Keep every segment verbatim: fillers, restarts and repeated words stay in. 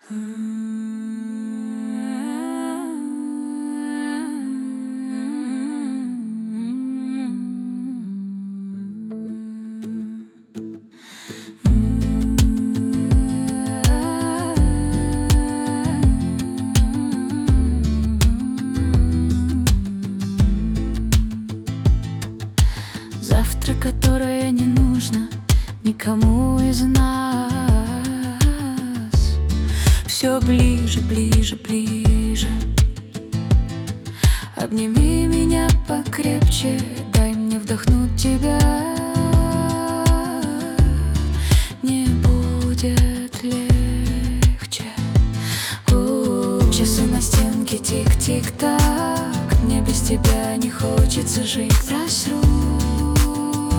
Завтра, которое не нужно никому из нас, все ближе, ближе, ближе. Обними меня покрепче, дай мне вдохнуть тебя. Не будет легче. У-у-у. Часы на стенке тик-тик-так, мне без тебя не хочется жить. Брось руку,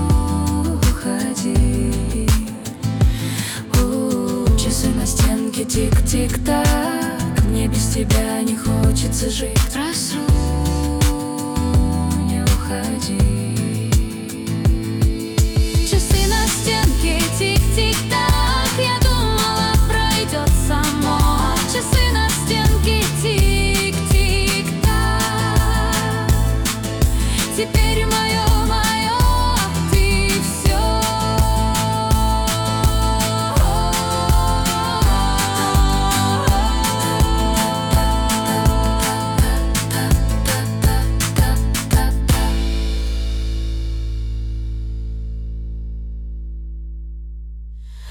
уходи. У-у-у. Часы на стенке тик-тик-так, мне без тебя не хочется жить. Брось руку, не уходи. Часы на стенке тик-тик-так, я думала, пройдет само. Часы на стенке тик-тик-так, теперь мои